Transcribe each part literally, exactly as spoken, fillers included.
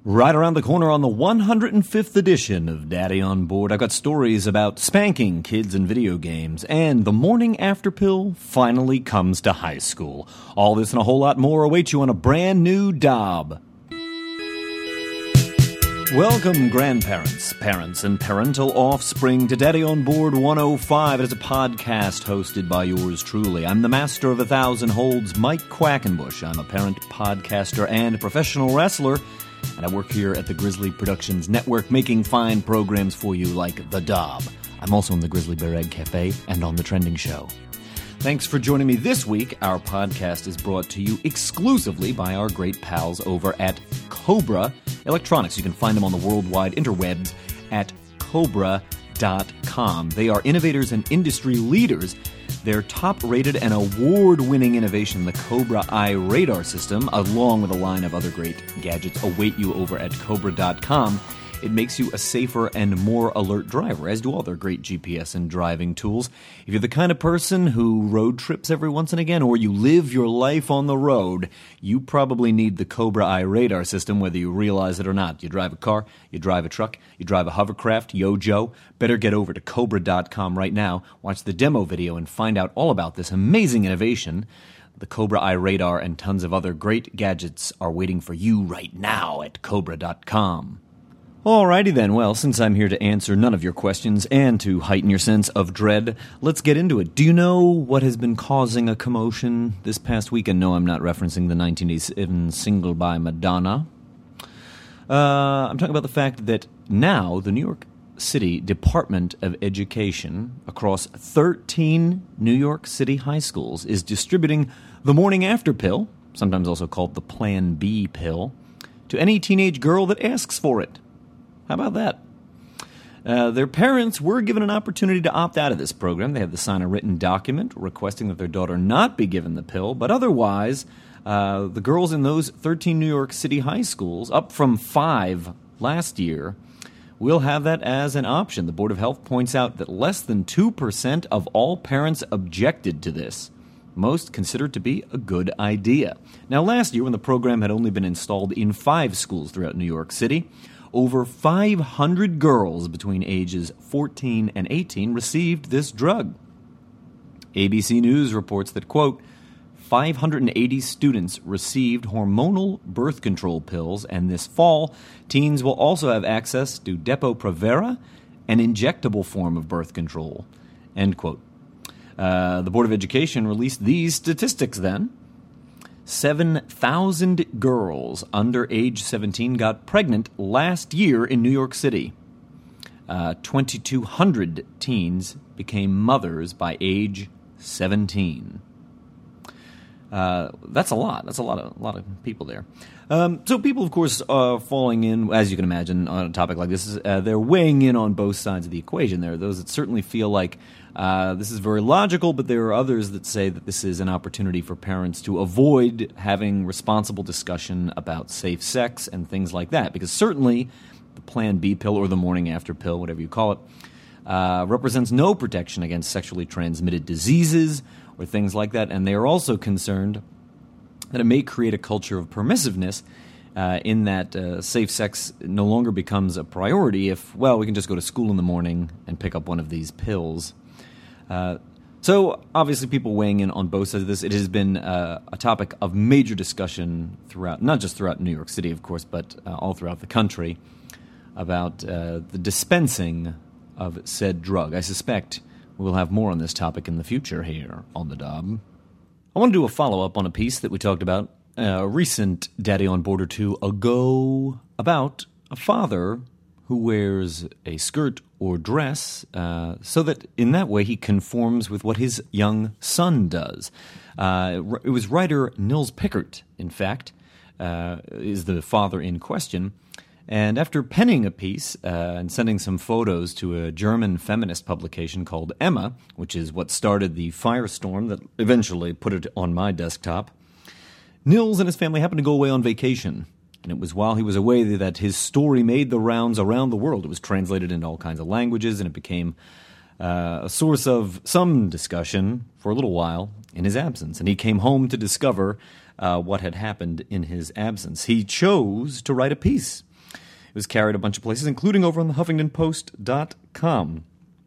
Right around the corner on the one hundred fifth edition of Daddy on Board, I've got stories about spanking kids in video games, and the morning after pill finally comes to high school. All this and a whole lot more await you on a brand new Dob. Welcome, grandparents, parents, and parental offspring to Daddy on Board one oh five. It is a podcast hosted by yours truly. I'm the master of a thousand holds, Mike Quackenbush. I'm a parent, podcaster, and professional wrestler, and I work here at the Grizzly Productions Network, making fine programs for you like The Dob. I'm also on the Grizzly Bear Egg Cafe and on The Trending Show. Thanks for joining me this week. Our podcast is brought to you exclusively by our great pals over at Cobra Electronics. You can find them on the worldwide interwebs at cobra dot com. They are innovators and industry leaders. Their top-rated and award-winning innovation, the Cobra Eye radar system, along with a line of other great gadgets, await you over at cobra dot com. It makes you a safer and more alert driver, as do all their great G P S and driving tools. If you're the kind of person who road trips every once and again, or you live your life on the road, you probably need the Cobra Eye radar system, whether you realize it or not. You drive a car, you drive a truck, you drive a hovercraft, yo Joe, better get over to cobra dot com right now, watch the demo video, and find out all about this amazing innovation. The Cobra Eye radar and tons of other great gadgets are waiting for you right now at cobra dot com. Alrighty then, well, since I'm here to answer none of your questions and to heighten your sense of dread, let's get into it. Do you know what has been causing a commotion this past weekend? No, I'm not referencing the nineteen eighty-seven single by Madonna. Uh, I'm talking about the fact that now the New York City Department of Education, across thirteen New York City high schools, is distributing the morning after pill, sometimes also called the Plan B pill, to any teenage girl that asks for it. How about that? Uh, their parents were given an opportunity to opt out of this program. They had to sign a written document requesting that their daughter not be given the pill, but otherwise, uh, the girls in those thirteen New York City high schools, up from five last year, will have that as an option. The Board of Health points out that less than two percent of all parents objected to this. Most considered to be a good idea. Now, last year, when the program had only been installed in five schools throughout New York City, over five hundred girls between ages fourteen and eighteen received this drug. A B C News reports that, quote, five hundred eighty students received hormonal birth control pills, and this fall, teens will also have access to Depo-Provera, an injectable form of birth control, end quote. Uh, the Board of Education released these statistics then. seven thousand girls under age seventeen got pregnant last year in New York City. Uh, twenty-two hundred teens became mothers by age seventeen. Uh, that's a lot. That's a lot of a lot of people there. Um, so people, of course, are falling in, as you can imagine, on a topic like this. Uh, they're weighing in on both sides of the equation. There are those that certainly feel like uh, this is very logical, but there are others that say that this is an opportunity for parents to avoid having responsible discussion about safe sex and things like that. Because certainly the Plan B pill, or the morning after pill, whatever you call it, uh, represents no protection against sexually transmitted diseases or things like that. And they are also concerned that it may create a culture of permissiveness uh, in that uh, safe sex no longer becomes a priority if, well, we can just go to school in the morning and pick up one of these pills. Uh, so, obviously, people weighing in on both sides of this. It has been uh, a topic of major discussion throughout, not just throughout New York City, of course, but uh, all throughout the country, about uh, the dispensing of said drug. I suspect we'll have more on this topic in the future here on The Dob. I want to do a follow-up on a piece that we talked about uh, a recent Daddy on Board or two ago about a father who wears a skirt or dress uh, so that in that way he conforms with what his young son does. Uh, it was writer Nils Pickert, in fact, uh, is the father in question. And after penning a piece uh, and sending some photos to a German feminist publication called Emma, which is what started the firestorm that eventually put it on my desktop, Nils and his family happened to go away on vacation. And it was while he was away that his story made the rounds around the world. It was translated into all kinds of languages, and it became uh, a source of some discussion for a little while in his absence. And he came home to discover uh, what had happened in his absence. He chose to write a piece was carried a bunch of places, including over on the Huffington Post dot com.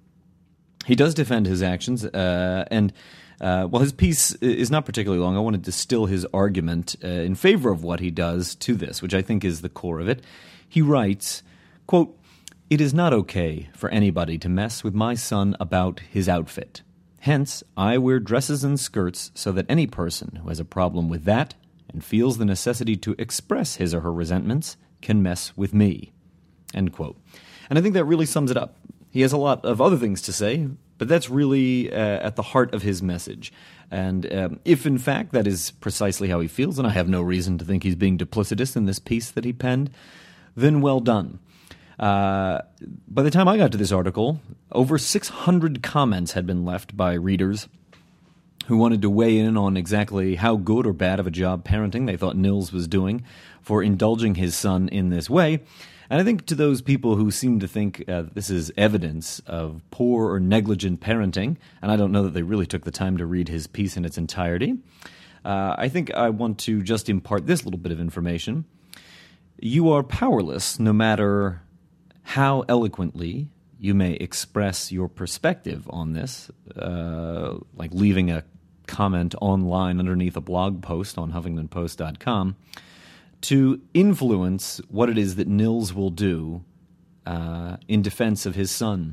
He does defend his actions, uh, and uh, while his piece is not particularly long, I want to distill his argument uh, in favor of what he does to this, which I think is the core of it. He writes, quote, "It is not okay for anybody to mess with my son about his outfit. Hence, I wear dresses and skirts so that any person who has a problem with that and feels the necessity to express his or her resentments can mess with me." End quote. And I think that really sums it up. He has a lot of other things to say, but that's really uh, at the heart of his message. And um, if, in fact, that is precisely how he feels, and I have no reason to think he's being duplicitous in this piece that he penned, then well done. Uh, by the time I got to this article, over six hundred comments had been left by readers who wanted to weigh in on exactly how good or bad of a job parenting they thought Nils was doing for indulging his son in this way. And I think to those people who seem to think uh, this is evidence of poor or negligent parenting, and I don't know that they really took the time to read his piece in its entirety, uh, I think I want to just impart this little bit of information. You are powerless no matter how eloquently you may express your perspective on this, uh, like leaving a comment online underneath a blog post on Huffington Post dot com, to influence what it is that Nils will do uh, in defense of his son.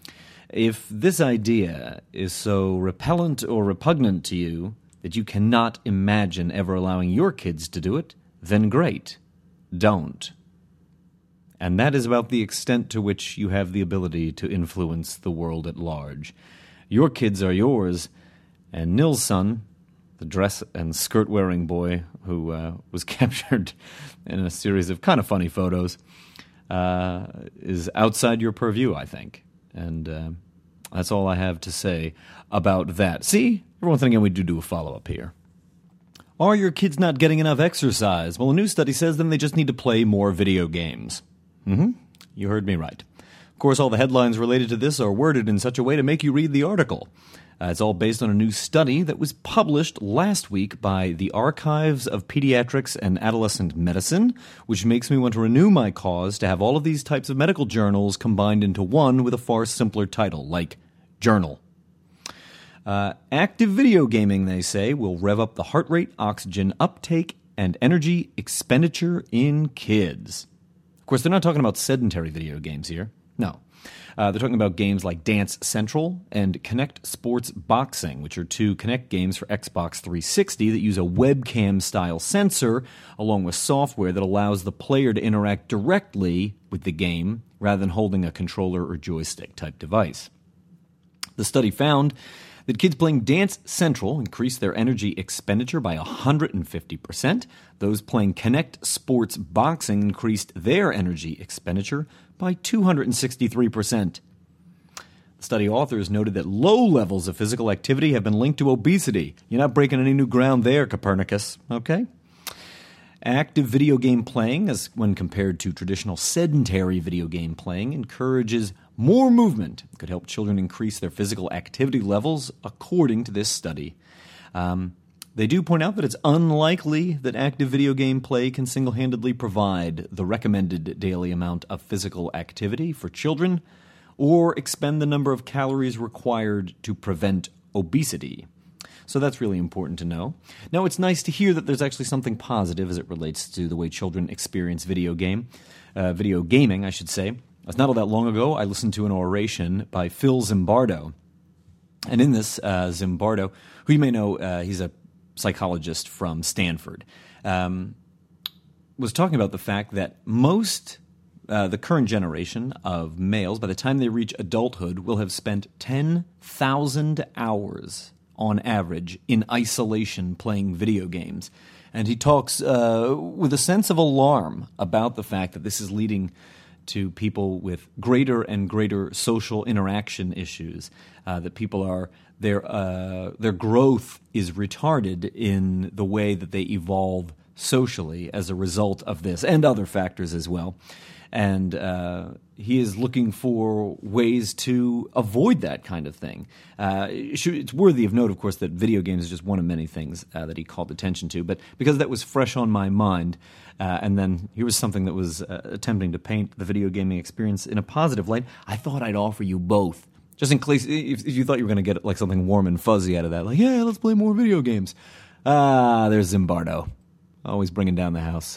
If this idea is so repellent or repugnant to you that you cannot imagine ever allowing your kids to do it, then great, don't. And that is about the extent to which you have the ability to influence the world at large. Your kids are yours, and Nils' son, the dress and skirt-wearing boy who uh, was captured in a series of kind of funny photos, uh, is outside your purview, I think. And uh, that's all I have to say about that. See, every once and again we do do a follow-up here. Are your kids not getting enough exercise? Well, a new study says then they just need to play more video games. Mm-hmm. You heard me right. Of course, all the headlines related to this are worded in such a way to make you read the article. Uh, it's all based on a new study that was published last week by the Archives of Pediatrics and Adolescent Medicine, which makes me want to renew my cause to have all of these types of medical journals combined into one with a far simpler title, like Journal. Uh, active video gaming, they say, will rev up the heart rate, oxygen uptake, and energy expenditure in kids. Of course, they're not talking about sedentary video games here. No. Uh, they're talking about games like Dance Central and Kinect Sports Boxing, which are two Kinect games for Xbox three sixty that use a webcam-style sensor along with software that allows the player to interact directly with the game rather than holding a controller or joystick-type device. The study found that kids playing Dance Central increased their energy expenditure by one hundred fifty percent. Those playing Kinect Sports Boxing increased their energy expenditure by two hundred sixty-three percent. The study authors noted that low levels of physical activity have been linked to obesity. You're not breaking any new ground there, Copernicus, okay? Active video game playing, as when compared to traditional sedentary video game playing, encourages more movement. It could help children increase their physical activity levels, according to this study. Um, they do point out that it's unlikely that active video game play can single-handedly provide the recommended daily amount of physical activity for children or expend the number of calories required to prevent obesity. So that's really important to know. Now, it's nice to hear that there's actually something positive as it relates to the way children experience video game, uh, video gaming, I should say. It's not all that long ago, I listened to an oration by Phil Zimbardo. And in this, uh, Zimbardo, who you may know, uh, he's a psychologist from Stanford, um, was talking about the fact that most, uh, the current generation of males, by the time they reach adulthood, will have spent ten thousand hours on average in isolation playing video games. And he talks uh, with a sense of alarm about the fact that this is leading to people with greater and greater social interaction issues, uh, that people are, their uh, their growth is retarded in the way that they evolve socially as a result of this, and other factors as well. And uh, he is looking for ways to avoid that kind of thing. Uh, it's worthy of note, of course, that video games is just one of many things uh, that he called attention to. But because that was fresh on my mind, uh, and then here was something that was uh, attempting to paint the video gaming experience in a positive light, I thought I'd offer you both. Just in case, if, if you thought you were going to get like something warm and fuzzy out of that, like, yeah, let's play more video games. Ah, there's Zimbardo, always bringing down the house.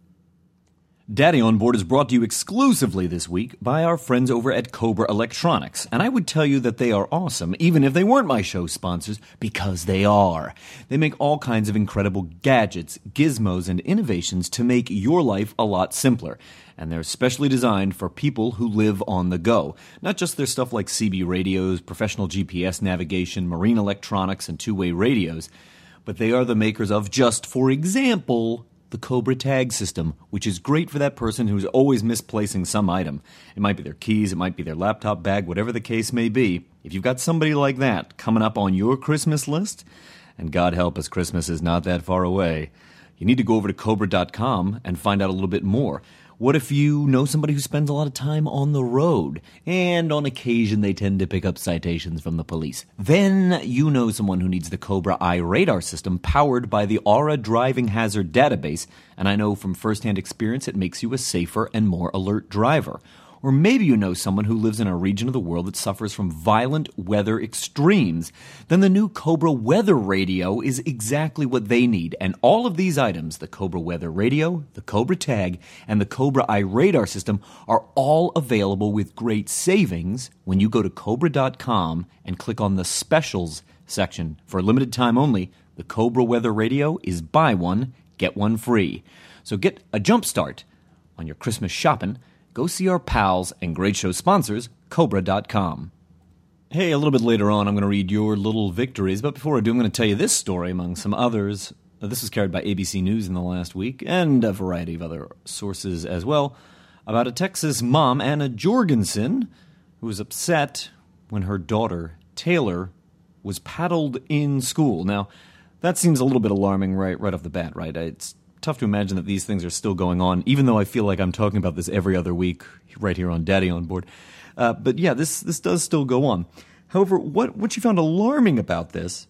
Daddy on Board is brought to you exclusively this week by our friends over at Cobra Electronics, and I would tell you that they are awesome, even if they weren't my show sponsors, because they are. They make all kinds of incredible gadgets, gizmos, and innovations to make your life a lot simpler, and they're specially designed for people who live on the go. Not just their stuff like C B radios, professional G P S navigation, marine electronics, and two-way radios, but they are the makers of, just for example, the Cobra Tag system, which is great for that person who's always misplacing some item. It might be their keys, it might be their laptop bag, whatever the case may be. If you've got somebody like that coming up on your Christmas list, and God help us, Christmas is not that far away, you need to go over to Cobra dot com and find out a little bit more. What if you know somebody who spends a lot of time on the road, and on occasion they tend to pick up citations from the police? Then you know someone who needs the Cobra Eye radar system powered by the Aura Driving Hazard Database, and I know from firsthand experience it makes you a safer and more alert driver. Or maybe you know someone who lives in a region of the world that suffers from violent weather extremes. Then the new Cobra Weather Radio is exactly what they need. And all of these items, the Cobra Weather Radio, the Cobra Tag, and the Cobra Eye Radar System, are all available with great savings when you go to Cobra dot com and click on the Specials section. For a limited time only, the Cobra Weather Radio is buy one, get one free. So get a jump start on your Christmas shopping. Go see our pals and great show sponsors, Cobra dot com. Hey, a little bit later on, I'm going to read your little victories, but before I do, I'm going to tell you this story among some others. This was carried by A B C News in the last week, and a variety of other sources as well, about a Texas mom, Anna Jorgensen, who was upset when her daughter, Taylor, was paddled in school. Now, that seems a little bit alarming right, right off the bat, right? It's tough to imagine that these things are still going on, even though I feel like I'm talking about this every other week right here on Daddy on Board. Uh, but yeah, this this does still go on. However, what, what you found alarming about this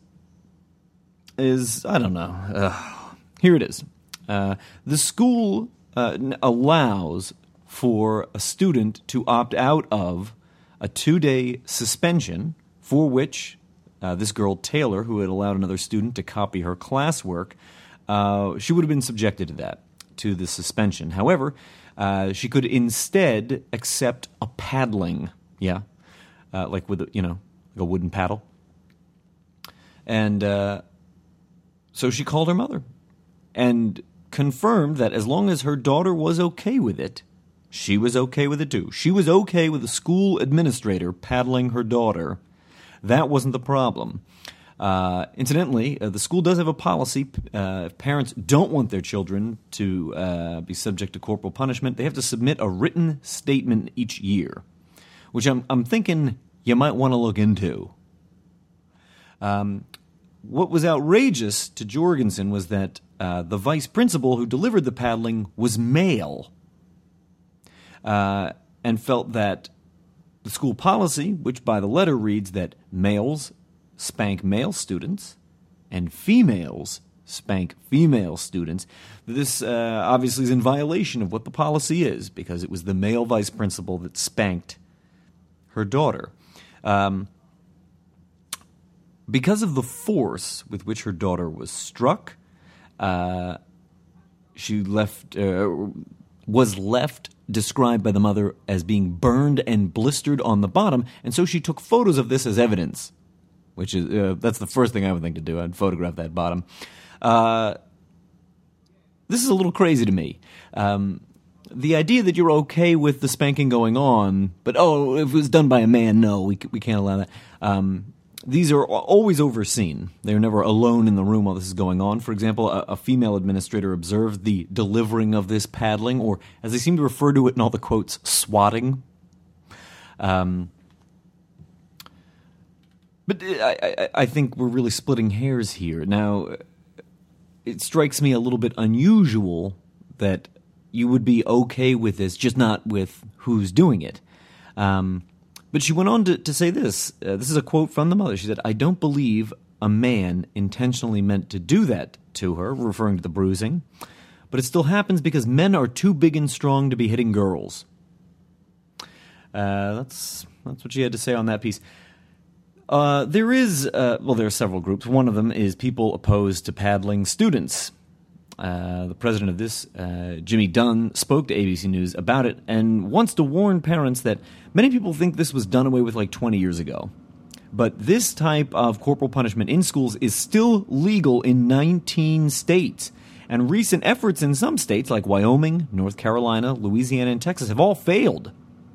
is, I don't know, uh, here it is. Uh, the school uh, allows for a student to opt out of a two-day suspension for which uh, this girl, Taylor, who had allowed another student to copy her classwork, Uh, she would have been subjected to that, to the suspension. However, uh, she could instead accept a paddling, yeah, uh, like with, a, you know, like a wooden paddle. And uh, so she called her mother and confirmed that as long as her daughter was okay with it, she was okay with it too. She was okay with the school administrator paddling her daughter. That wasn't the problem. Uh, incidentally, uh, the school does have a policy. Uh, if parents don't want their children to uh, be subject to corporal punishment, they have to submit a written statement each year, which I'm, I'm thinking you might want to look into. Um, what was outrageous to Jorgensen was that uh, the vice principal who delivered the paddling was male, uh, and felt that the school policy, which by the letter reads that males spank male students, and females spank female students. This uh, obviously is in violation of what the policy is, because it was the male vice principal that spanked her daughter. Um, because of the force with which her daughter was struck, uh, she left uh, was left described by the mother as being burned and blistered on the bottom, and so she took photos of this as evidence. Which is, uh, that's the first thing I would think to do. I'd photograph that bottom. Uh, this is a little crazy to me. Um, the idea that you're okay with the spanking going on, but oh, if it was done by a man, no, we we can't allow that. Um, these are always overseen. They're never alone in the room while this is going on. For example, a, a female administrator observed the delivering of this paddling, or as they seem to refer to it in all the quotes, swatting. Um But I, I, I think we're really splitting hairs here. Now, it strikes me a little bit unusual that you would be okay with this, just not with who's doing it. Um, but she went on to, to say this. Uh, this is a quote from the mother. She said, "I don't believe a man intentionally meant to do that to her," referring to the bruising, "but it still happens because men are too big and strong to be hitting girls." Uh, that's that's what she had to say on that piece. Uh, there is, uh, well, there are several groups. One of them is people opposed to paddling students. Uh, the president of this, uh, Jimmy Dunn, spoke to A B C News about it and wants to warn parents that many people think this was done away with like twenty years ago. But this type of corporal punishment in schools is still legal in nineteen states. And recent efforts in some states like Wyoming, North Carolina, Louisiana, and Texas have all failed.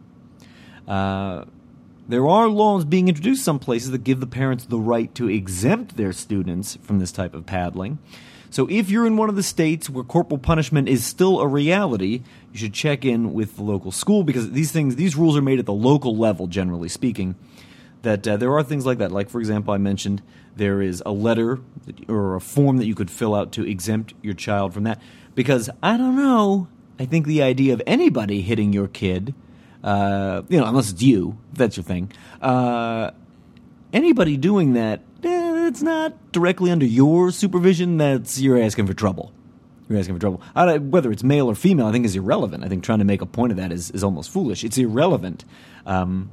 Uh, there are laws being introduced some places that give the parents the right to exempt their students from this type of paddling. So if you're in one of the states where corporal punishment is still a reality, you should check in with the local school, because these things, these rules are made at the local level, generally speaking. That uh, there are things like that. Like, for example, I mentioned there is a letter or a form that you could fill out to exempt your child from that. Because, I don't know, I think the idea of anybody hitting your kid, uh, you know, unless it's you, if that's your thing, uh, anybody doing that, eh, it's not directly under your supervision. That's, you're asking for trouble. You're asking for trouble. I, whether it's male or female, I think is irrelevant. I think trying to make a point of that is, is almost foolish. It's irrelevant. Um,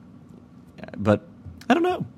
but I don't know.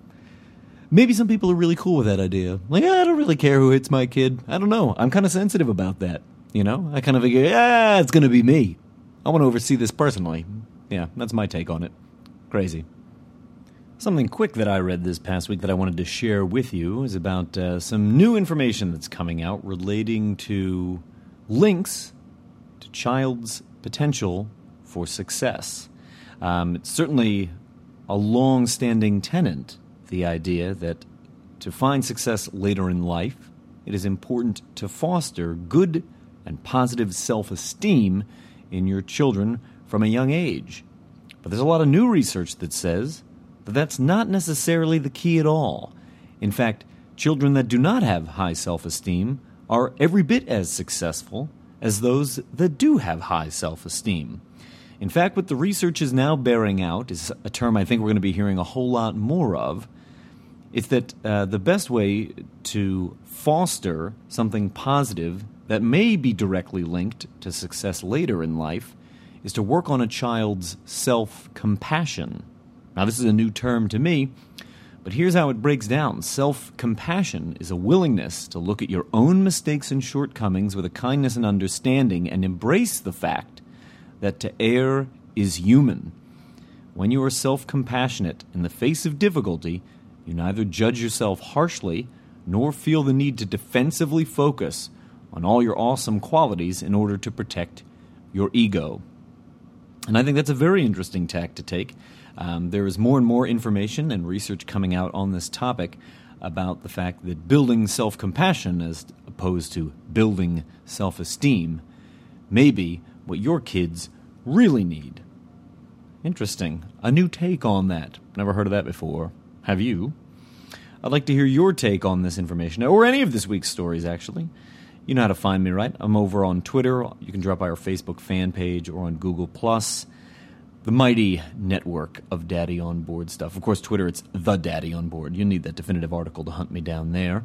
Maybe some people are really cool with that idea. Like, I don't really care who hits my kid. I don't know. I'm kind of sensitive about that. You know? I kind of figure, yeah, it's going to be me. I want to oversee this personally. Yeah, that's my take on it. Crazy. Something quick that I read this past week that I wanted to share with you is about uh, some new information that's coming out relating to links to child's potential for success. Um, it's certainly a long-standing tenet, the idea that to find success later in life, it is important to foster good and positive self-esteem in your children from a young age. But there's a lot of new research that says that that's not necessarily the key at all. In fact, children that do not have high self-esteem are every bit as successful as those that do have high self-esteem. In fact, what the research is now bearing out is a term I think we're going to be hearing a whole lot more of. It's that uh, the best way to foster something positive that may be directly linked to success later in life is to work on a child's self-compassion. Now, this is a new term to me, but here's how it breaks down. Self-compassion is a willingness to look at your own mistakes and shortcomings with a kindness and understanding and embrace the fact that to err is human. When you are self-compassionate in the face of difficulty, you neither judge yourself harshly nor feel the need to defensively focus on all your awesome qualities in order to protect your ego. And I think that's a very interesting tack to take. Um, there is more and more information and research coming out on this topic about the fact that building self-compassion as opposed to building self-esteem may be what your kids really need. Interesting. A new take on that. Never heard of that before. Have you? I'd like to hear your take on this information, or any of this week's stories, actually. You know how to find me, right? I'm over on Twitter. You can drop by our Facebook fan page or on Google Plus. The mighty network of Daddy on Board stuff. Of course, Twitter, it's the Daddy on Board. You need that definitive article to hunt me down there.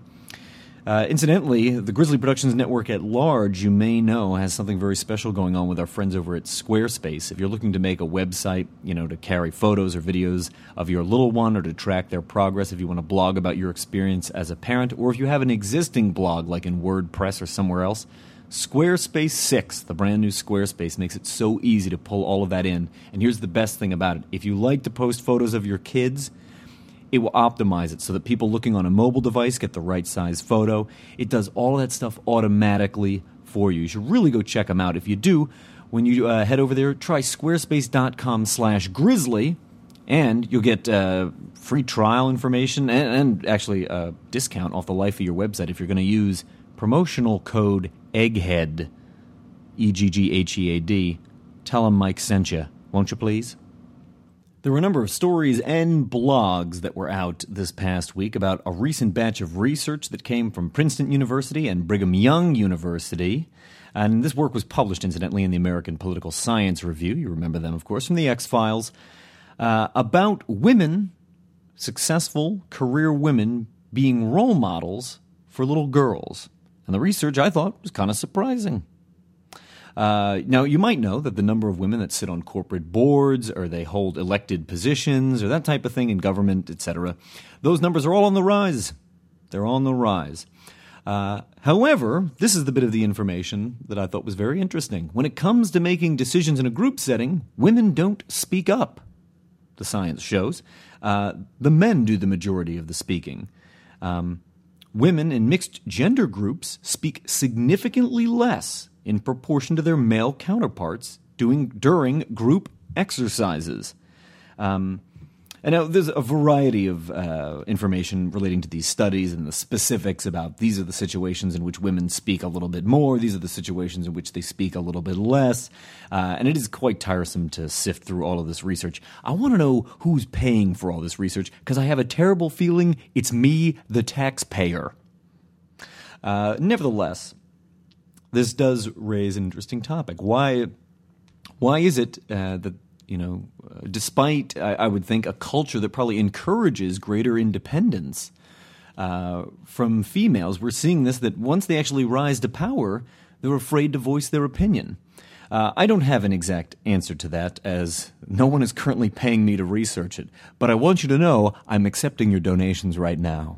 Uh, incidentally, the Grizzly Productions Network at large, you may know, has something very special going on with our friends over at Squarespace. If you're looking to make a website, you know, to carry photos or videos of your little one or to track their progress, if you want to blog about your experience as a parent, or if you have an existing blog like in WordPress or somewhere else, Squarespace six, the brand new Squarespace, makes it so easy to pull all of that in. And here's the best thing about it. If you like to post photos of your kids, it will optimize it so that people looking on a mobile device get the right size photo. It does all of that stuff automatically for you. You should really go check them out. If you do, when you uh, head over there, try squarespace.com slash grizzly, and you'll get uh, free trial information and, and actually a discount off the life of your website if you're going to use promotional code EGGHEAD, E G G H E A D. Tell them Mike sent you, won't you please? There were a number of stories and blogs that were out this past week about a recent batch of research that came from Princeton University and Brigham Young University. And this work was published, incidentally, in the American Political Science Review. You remember them, of course, from the X-Files. Uh, about women, successful career women, being role models for little girls. And the research, I thought, was kind of surprising. Uh, now, you might know that the number of women that sit on corporate boards or they hold elected positions or that type of thing in government, et cetera, those numbers are all on the rise. They're on the rise. Uh, however, this is the bit of the information that I thought was very interesting. When it comes to making decisions in a group setting, women don't speak up, the science shows. Uh, the men do the majority of the speaking. Um, women in mixed gender groups speak significantly less in proportion to their male counterparts doing during group exercises. Um, and now there's a variety of uh, information relating to these studies and the specifics about these are the situations in which women speak a little bit more, these are the situations in which they speak a little bit less, uh, and it is quite tiresome to sift through all of this research. I want to know who's paying for all this research, because I have a terrible feeling it's me, the taxpayer. Uh, nevertheless, this does raise an interesting topic. Why, why is it uh, that, you know, uh, despite, I, I would think, a culture that probably encourages greater independence uh, from females, we're seeing this, that once they actually rise to power, they're afraid to voice their opinion. Uh, I don't have an exact answer to that, as no one is currently paying me to research it. But I want you to know I'm accepting your donations right now.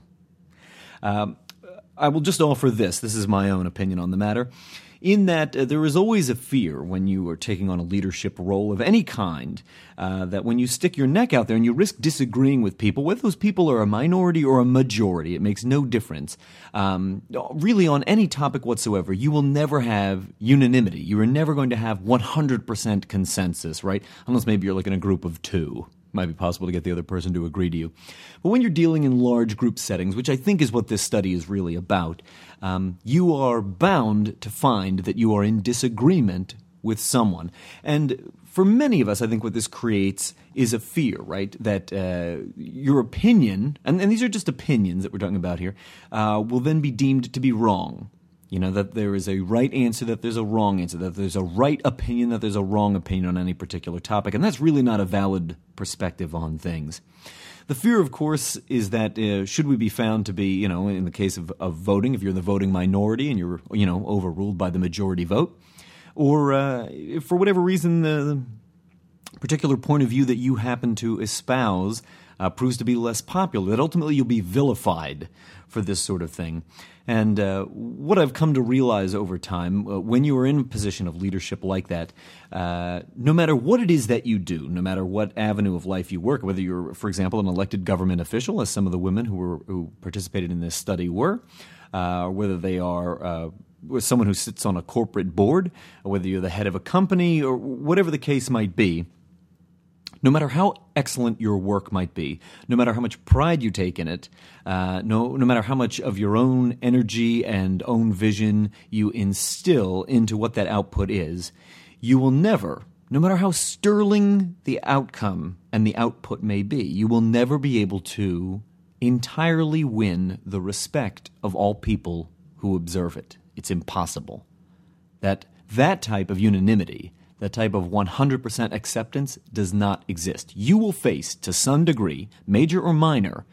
Um, I will just offer this. This is my own opinion on the matter, in that uh, there is always a fear when you are taking on a leadership role of any kind, uh, that when you stick your neck out there and you risk disagreeing with people, whether those people are a minority or a majority, it makes no difference. Um, really, on any topic whatsoever, you will never have unanimity. You are never going to have one hundred percent consensus, right? Unless maybe you're like in a group of two. Might be possible to get the other person to agree to you. But when you're dealing in large group settings, which I think is what this study is really about, um, you are bound to find that you are in disagreement with someone. And for many of us, I think what this creates is a fear, right? That uh, your opinion, and, and these are just opinions that we're talking about here, uh, will then be deemed to be wrong. You know, that there is a right answer, that there's a wrong answer, that there's a right opinion, that there's a wrong opinion on any particular topic. And that's really not a valid perspective on things. The fear, of course, is that uh, should we be found to be, you know, in the case of, of voting, if you're in the voting minority and you're, you know, overruled by the majority vote, or uh, if for whatever reason the particular point of view that you happen to espouse uh, proves to be less popular, that ultimately you'll be vilified for this sort of thing. And uh, what I've come to realize over time, uh, when you are in a position of leadership like that, uh, no matter what it is that you do, no matter what avenue of life you work, whether you're, for example, an elected government official, as some of the women who were who participated in this study were, uh, or whether they are uh, someone who sits on a corporate board, or whether you're the head of a company, or whatever the case might be, no matter how excellent your work might be, no matter how much pride you take in it, uh, no, no matter how much of your own energy and own vision you instill into what that output is, you will never, no matter how sterling the outcome and the output may be, you will never be able to entirely win the respect of all people who observe it. It's impossible. That that type of unanimity, that type of one hundred percent acceptance does not exist. You will face, to some degree, major or minor,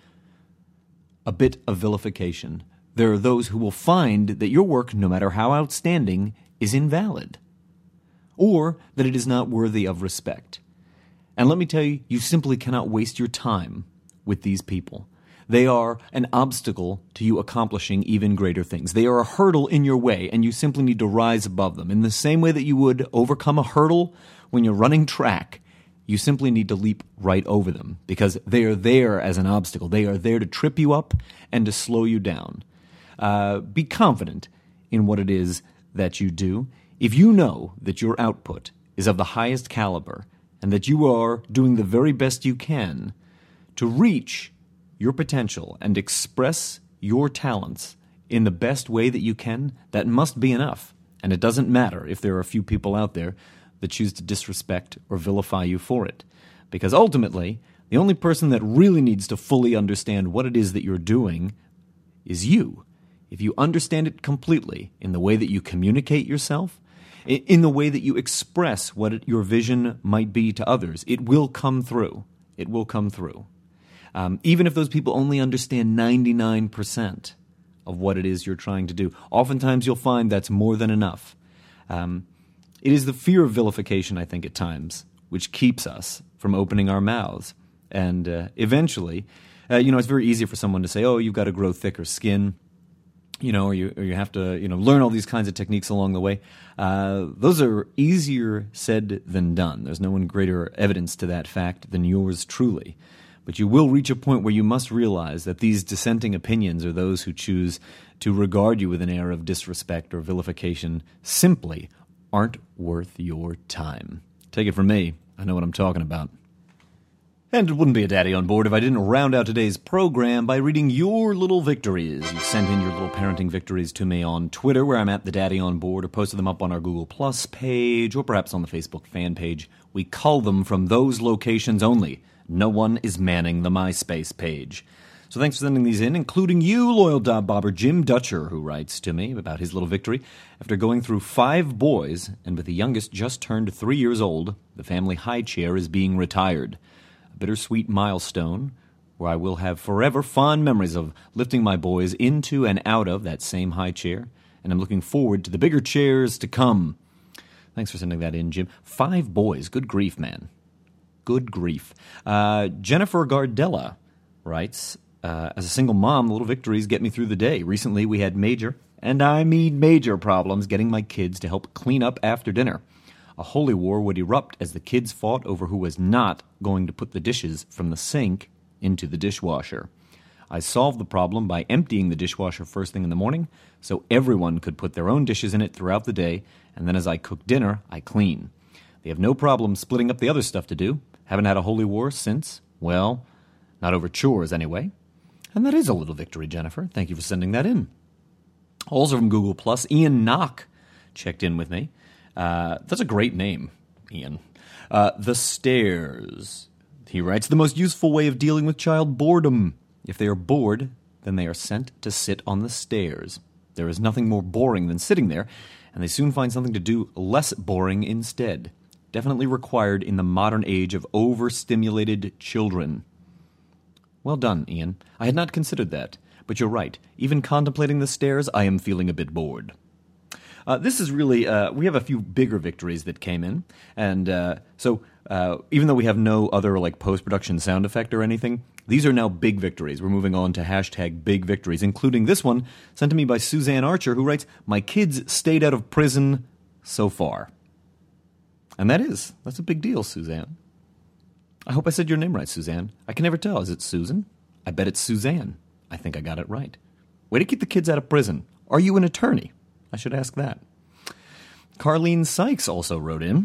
a bit of vilification. There are those who will find that your work, no matter how outstanding, is invalid, or that it is not worthy of respect. And let me tell you, you simply cannot waste your time with these people. They are an obstacle to you accomplishing even greater things. They are a hurdle in your way, and you simply need to rise above them. In the same way that you would overcome a hurdle when you're running track, you simply need to leap right over them, because they are there as an obstacle. They are there to trip you up and to slow you down. Uh, be confident in what it is that you do. If you know that your output is of the highest caliber and that you are doing the very best you can to reach your potential and express your talents in the best way that you can, that must be enough. And it doesn't matter if there are a few people out there that choose to disrespect or vilify you for it. Because ultimately, the only person that really needs to fully understand what it is that you're doing is you. If you understand it completely in the way that you communicate yourself, in the way that you express what it, your vision might be to others, it will come through. It will come through. Um, even if those people only understand ninety-nine percent of what it is you're trying to do, oftentimes you'll find that's more than enough. Um, it is the fear of vilification, I think, at times, which keeps us from opening our mouths. And uh, eventually, uh, you know, it's very easy for someone to say, oh, you've got to grow thicker skin. You know, or you, or you have to, you know, learn all these kinds of techniques along the way. Uh, those are easier said than done. There's no one greater evidence to that fact than yours truly. But you will reach a point where you must realize that these dissenting opinions, or those who choose to regard you with an air of disrespect or vilification, simply aren't worth your time. Take it from me. I know what I'm talking about. And it wouldn't be a Daddy on Board if I didn't round out today's program by reading your little victories. You sent in your little parenting victories to me on Twitter, where I'm at the Daddy on Board, or posted them up on our Google Plus page, or perhaps on the Facebook fan page. We cull them from those locations only. No one is manning the MySpace page. So thanks for sending these in, including you, loyal Dob Bobber Jim Dutcher, who writes to me about his little victory. After going through five boys, and with the youngest just turned three years old, the family high chair is being retired. A bittersweet milestone where I will have forever fond memories of lifting my boys into and out of that same high chair, and I'm looking forward to the bigger chairs to come. Thanks for sending that in, Jim. Five boys. Good grief, man. Good grief. Uh, Jennifer Gardella writes, uh, as a single mom, little victories get me through the day. Recently we had major, and I mean major problems, getting my kids to help clean up after dinner. A holy war would erupt as the kids fought over who was not going to put the dishes from the sink into the dishwasher. I solved the problem by emptying the dishwasher first thing in the morning so everyone could put their own dishes in it throughout the day, and then as I cook dinner, I clean. They have no problem splitting up the other stuff to do. Haven't had a holy war since, well, not over chores anyway. And that is a little victory, Jennifer. Thank you for sending that in. Also from Google Plus, Ian Knock checked in with me. Uh, that's a great name, Ian. Uh, the Stairs. He writes, the most useful way of dealing with child boredom. If they are bored, then they are sent to sit on the stairs. There is nothing more boring than sitting there, and they soon find something to do less boring instead. Definitely required in the modern age of overstimulated children. Well done, Ian. I had not considered that, but you're right. Even contemplating the stairs, I am feeling a bit bored. Uh, this is really, uh, we have a few bigger victories that came in, and uh, so uh, even though we have no other like post-production sound effect or anything, these are now big victories. We're moving on to hashtag big victories, including this one sent to me by Suzanne Archer, who writes, my kids stayed out of prison so far. And that is, that's a big deal, Suzanne. I hope I said your name right, Suzanne. I can never tell. Is it Susan? I bet it's Suzanne. I think I got it right. Way to keep the kids out of prison. Are you an attorney? I should ask that. Carlene Sykes also wrote in,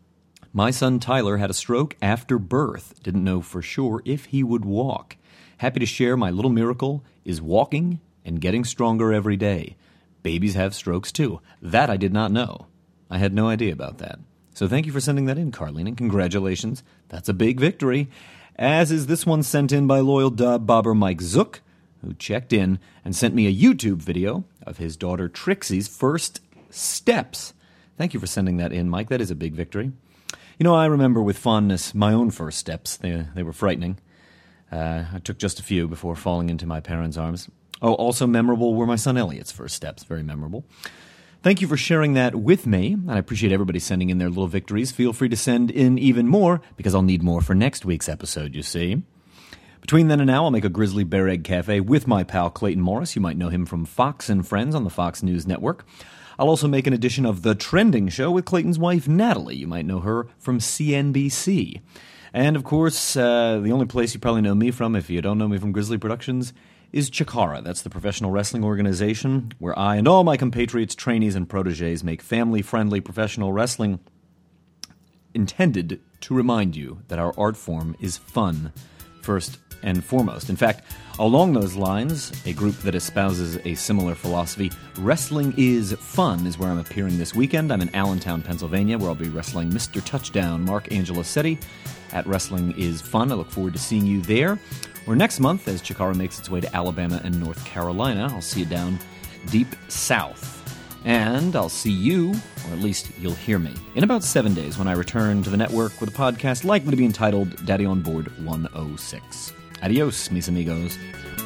my son Tyler had a stroke after birth. Didn't know for sure if he would walk. Happy to share my little miracle is walking and getting stronger every day. Babies have strokes too. That I did not know. I had no idea about that. So thank you for sending that in, Carlene, and congratulations. That's a big victory. As is this one sent in by loyal Dob Bobber Mike Zook, who checked in and sent me a YouTube video of his daughter Trixie's first steps. Thank you for sending that in, Mike. That is a big victory. You know, I remember with fondness my own first steps. They, they were frightening. Uh, I took just a few before falling into my parents' arms. Oh, also memorable were my son Elliot's first steps. Very memorable. Thank you for sharing that with me, and I appreciate everybody sending in their little victories. Feel free to send in even more, because I'll need more for next week's episode, you see. Between then and now, I'll make a Grizzly Bear Egg Cafe with my pal Clayton Morris. You might know him from Fox and Friends on the Fox News Network. I'll also make an edition of The Trending Show with Clayton's wife, Natalie. You might know her from C N B C. And, of course, uh, the only place you probably know me from, if you don't know me from Grizzly Productions, is Chikara. That's the professional wrestling organization where I and all my compatriots, trainees, and protégés make family-friendly professional wrestling intended to remind you that our art form is fun, first and foremost. In fact, along those lines, a group that espouses a similar philosophy, Wrestling is Fun, is where I'm appearing this weekend. I'm in Allentown, Pennsylvania, where I'll be wrestling Mister Touchdown, Mark Angelicetti, at Wrestling is Fun. I look forward to seeing you there. Or next month, as Chikara makes its way to Alabama and North Carolina, I'll see you down deep south. And I'll see you, or at least you'll hear me, in about seven days when I return to the network with a podcast likely to be entitled Daddy on Board one oh six. Adios, mis amigos.